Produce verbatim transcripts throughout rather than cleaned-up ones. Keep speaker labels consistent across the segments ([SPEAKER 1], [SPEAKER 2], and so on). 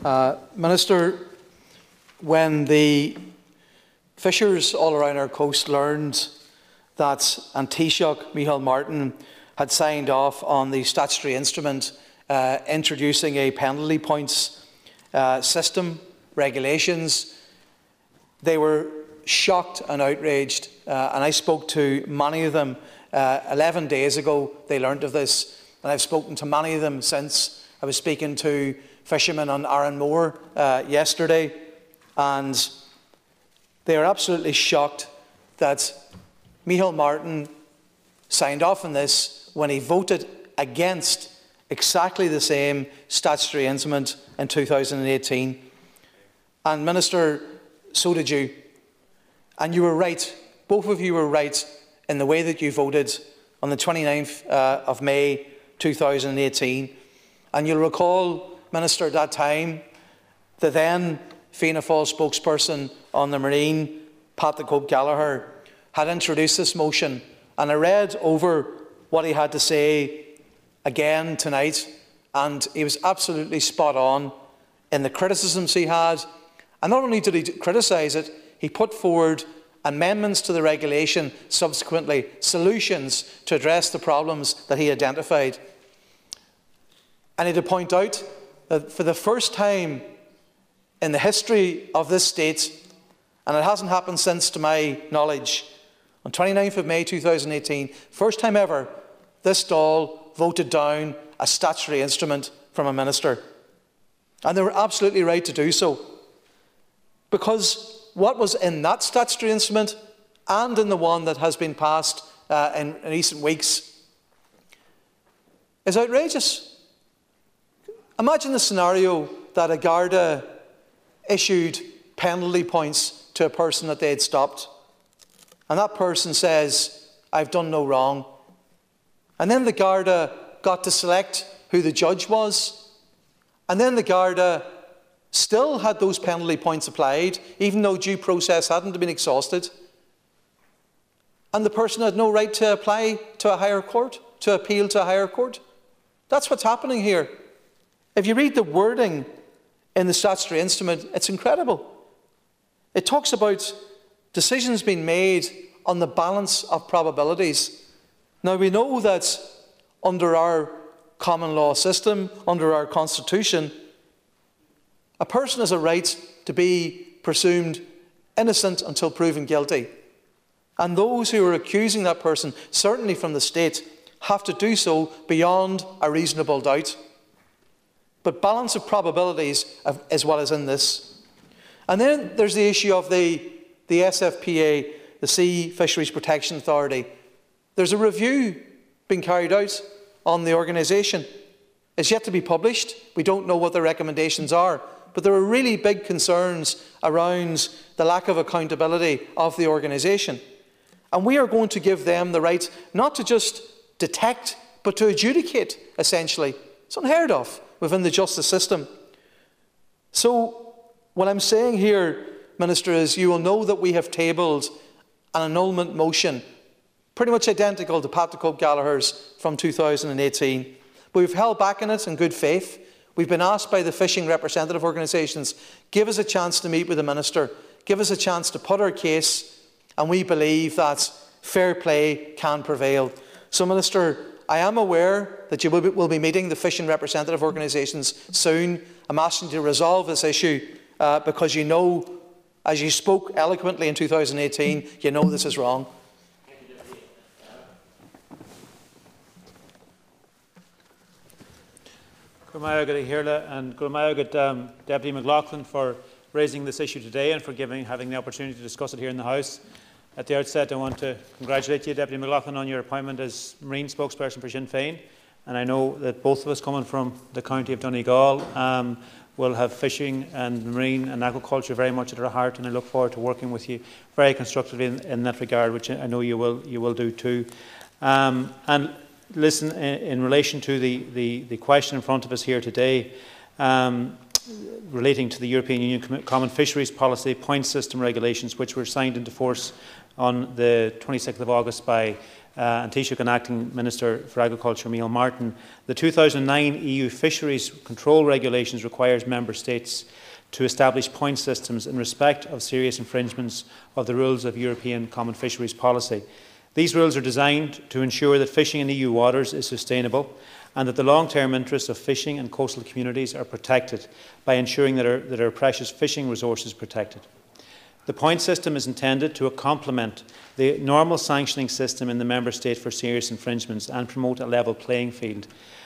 [SPEAKER 1] Uh, Minister, when the fishers all around our coast learned that An Taoiseach Micheál Martin had signed off on the statutory instrument uh, introducing a penalty points uh, system, regulations, they were shocked and outraged. Uh, and I spoke to many of them uh, eleven days ago. They learned of this, and I've spoken to many of them since. I was speaking to fishermen on Arran Moor uh, yesterday, and they are absolutely shocked that Micheál Martin signed off on this when he voted against exactly the same statutory instrument in two thousand eighteen. And Minister, so did you. And you were right, both of you were right in the way that you voted on the twenty-ninth uh, of May two thousand eighteen. And you'll recall, Minister, at that time, the then Fianna Fáil spokesperson on the Marine, Pat the Cope Gallagher, had introduced this motion, and I read over what he had to say again tonight, and he was absolutely spot on in the criticisms he had. And not only did he criticise it, he put forward amendments to the regulation, subsequently solutions to address the problems that he identified. And he had to point out that for the first time in the history of this state, and it hasn't happened since to my knowledge, on twenty-ninth of May two thousand eighteen, first time ever, this Dáil voted down a statutory instrument from a minister. And they were absolutely right to do so. Because what was in that statutory instrument and in the one that has been passed uh, in, in recent weeks is outrageous. Imagine the scenario that a Garda issued penalty points to a person that they had stopped, and that person says, "I've done no wrong." And then the Garda got to select who the judge was, and then the Garda still had those penalty points applied, even though due process hadn't been exhausted. And the person had no right to apply to a higher court, to appeal to a higher court. That's what's happening here. If you read the wording in the statutory instrument, it's incredible. It talks about decisions being made on the balance of probabilities. Now, we know that under our common law system, under our constitution, a person has a right to be presumed innocent until proven guilty. And those who are accusing that person, certainly from the state, have to do so beyond a reasonable doubt. But balance of probabilities is what is in this. And then there's the issue of the, the S F P A, the Sea Fisheries Protection Authority. There's a review being carried out on the organisation. It's yet to be published. We don't know what the recommendations are. But there are really big concerns around the lack of accountability of the organisation. And we are going to give them the right not to just detect, but to adjudicate, essentially. It's unheard of within the justice system. So what I'm saying here, Minister, is you will know that we have tabled an annulment motion, pretty much identical to Pat the Cope Gallagher's from two thousand eighteen. But we've held back in it in good faith. We've been asked by the fishing representative organisations, give us a chance to meet with the Minister, give us a chance to put our case, and we believe that fair play can prevail. So, Minister, I am aware that you will be, will be meeting the fishing representative organisations soon. I'm asking you to resolve this issue uh, because you know, as you spoke eloquently in two thousand eighteen, you know this is wrong.
[SPEAKER 2] Gurmaya Hirla and Gurmaya um, Deputy McLaughlin for raising this issue today and for giving, having the opportunity to discuss it here in the House. At the outset, I want to congratulate you, Deputy McLaughlin, on your appointment as Marine spokesperson for Sinn Féin. And I know that both of us coming from the county of Donegal um, will have fishing and marine and aquaculture very much at our heart, and I look forward to working with you very constructively in, in that regard, which I know you will, you will do too. Um, and listen, in, in relation to the, the, the question in front of us here today, um, relating to the European Union Common Fisheries Policy point system regulations, which were signed into force on the twenty-sixth of August by uh, and Taoiseach and Acting Minister for Agriculture, Micheál Martin, the two thousand nine E U Fisheries Control Regulations requires Member States to establish point systems in respect of serious infringements of the rules of European Common Fisheries Policy. These rules are designed to ensure that fishing in E U waters is sustainable and that the long-term interests of fishing and coastal communities are protected by ensuring that our, that our precious fishing resources are protected. The point system is intended to complement the normal sanctioning system in the Member State for serious infringements and promote a level playing field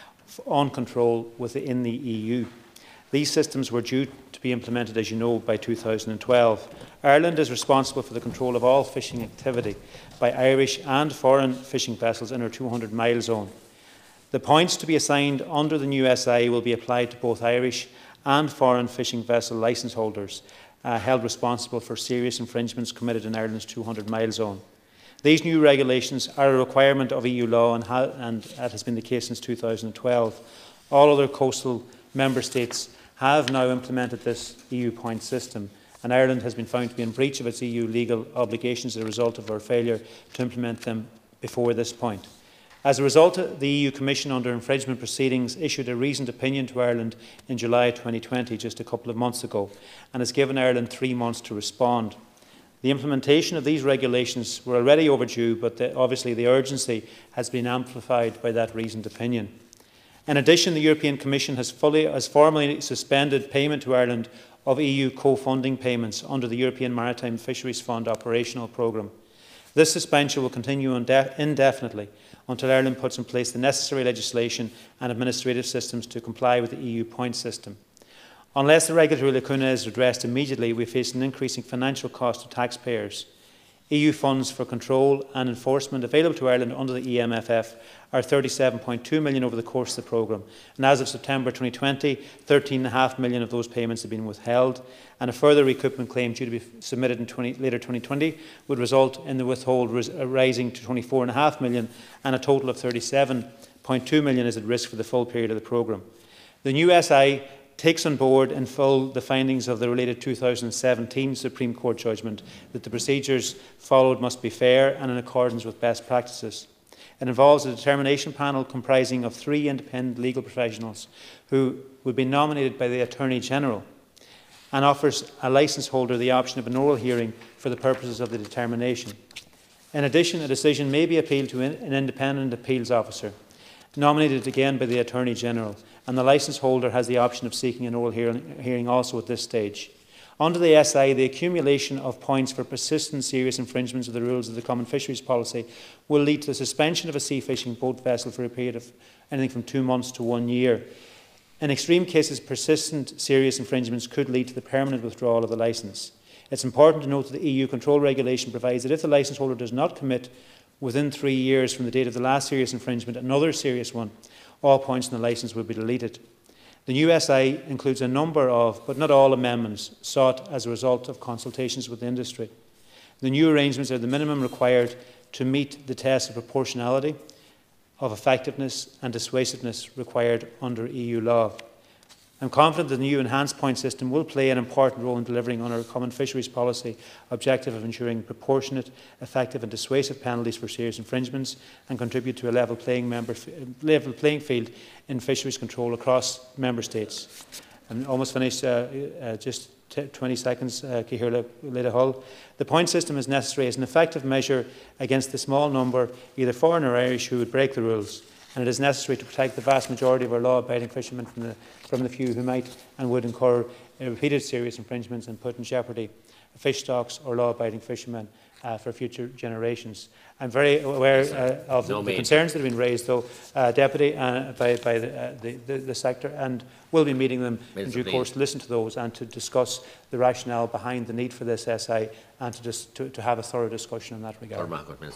[SPEAKER 2] on control within the E U. These systems were due to be implemented, as you know, by two thousand twelve. Ireland is responsible for the control of all fishing activity by Irish and foreign fishing vessels in our two hundred mile zone. The points to be assigned under the new S I will be applied to both Irish and foreign fishing vessel licence holders uh, held responsible for serious infringements committed in Ireland's two hundred mile zone. These new regulations are a requirement of E U law, and, ha and that has been the case since two thousand twelve. All other coastal Member States have now implemented this E U point system, and Ireland has been found to be in breach of its E U legal obligations as a result of our failure to implement them before this point. As a result, the E U Commission under infringement proceedings issued a reasoned opinion to Ireland in July twenty twenty, just a couple of months ago, and has given Ireland three months to respond. The implementation of these regulations were already overdue, but the, obviously the urgency has been amplified by that reasoned opinion. In addition, the European Commission has, fully, has formally suspended payment to Ireland of E U co-funding payments under the European Maritime Fisheries Fund operational programme. This suspension will continue indefinitely until Ireland puts in place the necessary legislation and administrative systems to comply with the E U point system. Unless the regulatory lacuna is addressed immediately, we face an increasing financial cost to taxpayers. E U funds for control and enforcement available to Ireland under the E M F F are thirty-seven point two million over the course of the programme, and as of September twenty twenty, thirteen point five million of those payments have been withheld, and a further recoupment claim due to be submitted in twenty, later twenty twenty would result in the withhold rising to twenty-four point five million, and a total of thirty-seven point two million is at risk for the full period of the programme. The new S I takes on board in full the findings of the related two thousand seventeen Supreme Court judgment that the procedures followed must be fair and in accordance with best practices. It involves a determination panel comprising of three independent legal professionals who would be nominated by the Attorney General, and offers a licence holder the option of an oral hearing for the purposes of the determination. In addition, a decision may be appealed to an independent appeals officer, nominated again by the Attorney General, and the licence holder has the option of seeking an oral hearing, hearing also at this stage. Under the S I, the accumulation of points for persistent serious infringements of the rules of the Common Fisheries Policy will lead to the suspension of a sea fishing boat vessel for a period of anything from two months to one year. In extreme cases, persistent serious infringements could lead to the permanent withdrawal of the licence. It's important to note that the E U control regulation provides that if the licence holder does not commit within three years from the date of the last serious infringement another serious one, all points in the licence will be deleted. The new S I includes a number of, but not all, amendments sought as a result of consultations with the industry. The new arrangements are the minimum required to meet the test of proportionality, of effectiveness and dissuasiveness required under E U law. I'm confident that the new enhanced point system will play an important role in delivering on our common fisheries policy objective of ensuring proportionate, effective and dissuasive penalties for serious infringements, and contribute to a level playing, member, level playing field in fisheries control across member states. I'm almost finished, uh, uh, just twenty seconds, uh, Cahirla Leda Hull. The point system is necessary as an effective measure against the small number, either foreign or Irish, who would break the rules, and it is necessary to protect the vast majority of our law-abiding fishermen from the, from the few who might and would incur uh, repeated serious infringements and put in jeopardy fish stocks or law-abiding fishermen uh, for future generations. I'm very aware uh, of no the, the concerns that have been raised, though, uh, Deputy, uh, by, by the, uh, the, the, the sector, and will be meeting them in due course to listen to those and to discuss the rationale behind the need for this S I, and to, dis to, to have a thorough discussion in that regard.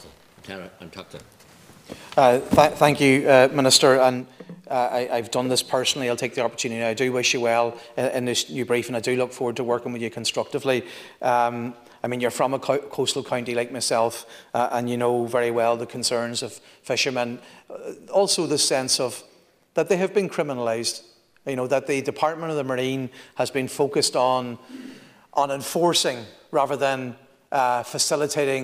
[SPEAKER 1] Uh, th thank you, uh, Minister. And uh, I, I've done this personally. I'll take the opportunity. I do wish you well in, in this new brief, and I do look forward to working with you constructively. Um, I mean, you're from a co coastal county like myself, uh, and you know very well the concerns of fishermen. Uh, also, the sense of that they have been criminalised. You know, that the Department of the Marine has been focused on on enforcing rather than uh, facilitating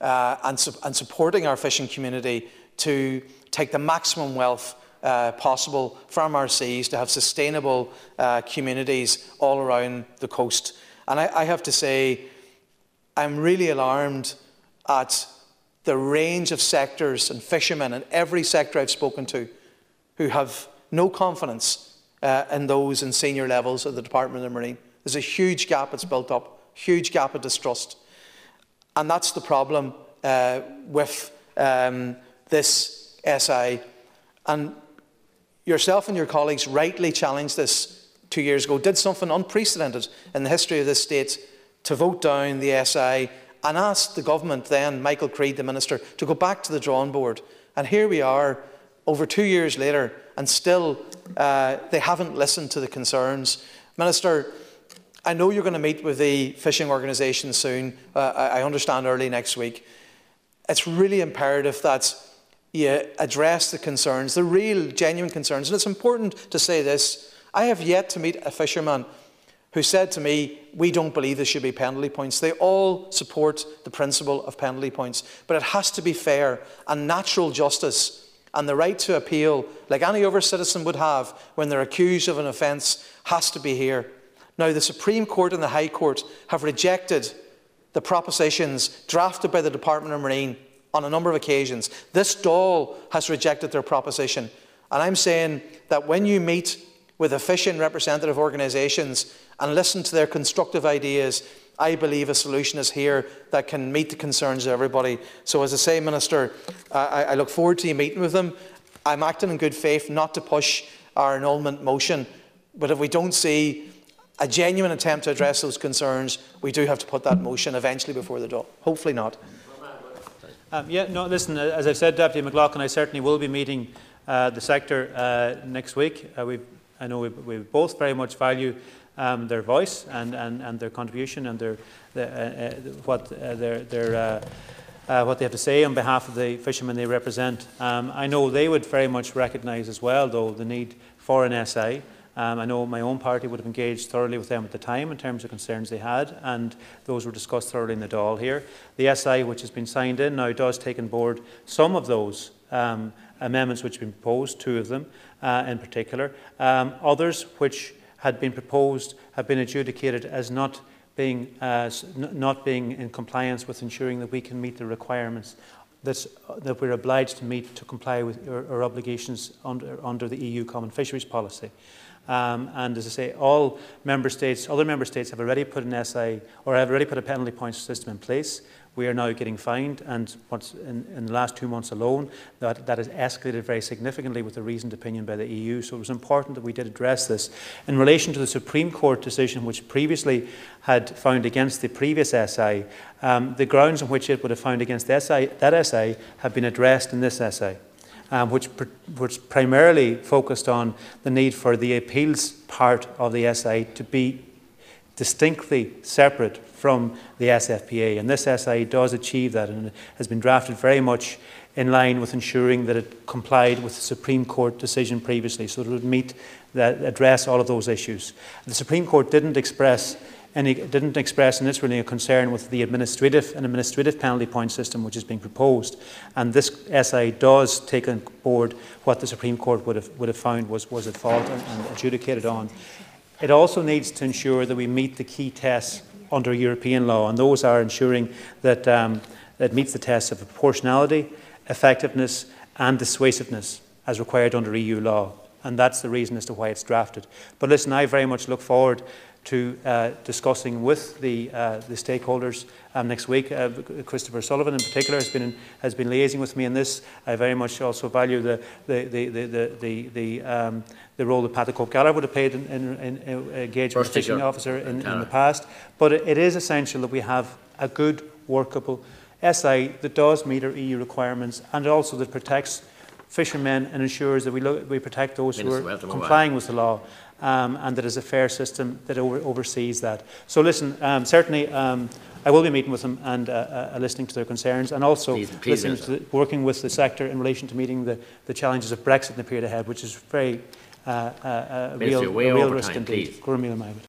[SPEAKER 1] uh, and, su and supporting our fishing community to take the maximum wealth uh, possible from our seas, to have sustainable uh, communities all around the coast. And I, I have to say, I'm really alarmed at the range of sectors and fishermen in every sector I've spoken to who have no confidence uh, in those in senior levels of the Department of the Marine. There's a huge gap that's built up, huge gap of distrust. And that's the problem uh, with um, this S I. And yourself and your colleagues rightly challenged this two years ago, did something unprecedented in the history of this state to vote down the S I and asked the government then, Michael Creed, the Minister, to go back to the drawing board. And here we are, over two years later, and still uh, they haven't listened to the concerns. Minister, I know you're going to meet with the fishing organisations soon, uh, I understand early next week. It's really imperative that you address the concerns, the real, genuine concerns. And it's important to say this. I have yet to meet a fisherman who said to me, we don't believe there should be penalty points. They all support the principle of penalty points. But it has to be fair, and natural justice and the right to appeal, like any other citizen would have when they're accused of an offence, has to be here. Now, the Supreme Court and the High Court have rejected the propositions drafted by the Department of Marine on a number of occasions. This Dáil has rejected their proposition. And I'm saying that when you meet with the fishing representative organisations and listen to their constructive ideas, I believe a solution is here that can meet the concerns of everybody. So as I say, Minister, I, I look forward to you meeting with them. I'm acting in good faith not to push our annulment motion, but if we don't see a genuine attempt to address those concerns, we do have to put that motion eventually before the Dáil. Hopefully not.
[SPEAKER 2] Um, yeah, no, listen, as I've said, Deputy McLaughlin, I certainly will be meeting uh, the sector uh, next week. Uh, we, I know we, we both very much value um, their voice and, and, and their contribution and their, the, uh, uh, what, uh, their, their, uh, uh, what they have to say on behalf of the fishermen they represent. Um, I know they would very much recognise as well, though, the need for an S I. Um, I know my own party would have engaged thoroughly with them at the time in terms of concerns they had, and those were discussed thoroughly in the Dáil here. The S I, which has been signed in now, does take on board some of those um, amendments which have been proposed, two of them uh, in particular. Um, others which had been proposed have been adjudicated as not being, uh, not being in compliance with ensuring that we can meet the requirements That's, uh, that we're obliged to meet to comply with our, our obligations under, under the E U Common Fisheries Policy. Um, and as I say, all member states, other member states have already put an S I or have already put a penalty points system in place. We are now getting fined, and what's in, in the last two months alone, that, that has escalated very significantly with a reasoned opinion by the E U. So it was important that we did address this. In relation to the Supreme Court decision, which previously had found against the previous S I, um, the grounds on which it would have found against the S I, that S I have been addressed in this S I, um, which, pr which primarily focused on the need for the appeals part of the S I to be distinctly separate from the S F P A, and this S I does achieve that, and it has been drafted very much in line with ensuring that it complied with the Supreme Court decision previously, so that it would meet that, address all of those issues. The Supreme Court didn't express any didn't express in its ruling a concern with the administrative and administrative penalty point system which is being proposed, and this S I does take on board what the Supreme Court would have would have found was was at fault and, and adjudicated on. It also needs to ensure that we meet the key tests under European law, and those are ensuring that um, it meets the tests of proportionality, effectiveness and dissuasiveness as required under E U law, and that's the reason as to why it's drafted. But listen, I very much look forward to uh, discussing with the, uh, the stakeholders um, next week. Uh, Christopher Sullivan in particular has been, in, has been liaising with me in this. I very much also value the, the, the, the, the, the, the, um, the role that Patrick O'Gallagher would have played in, in, in, in engaging with the fishing officer in, in the past. But it, it is essential that we have a good, workable S I that does meet our E U requirements, and also that protects fishermen and ensures that we, look, we protect those Minister, who are complying with the law. Um, and that is a fair system that over, oversees that. So listen, um, certainly um, I will be meeting with them and uh, uh, listening to their concerns, and also please, please listening to the, working with the sector in relation to meeting the, the challenges of Brexit in the period ahead, which is very uh, uh, uh, real, a real risk indeed.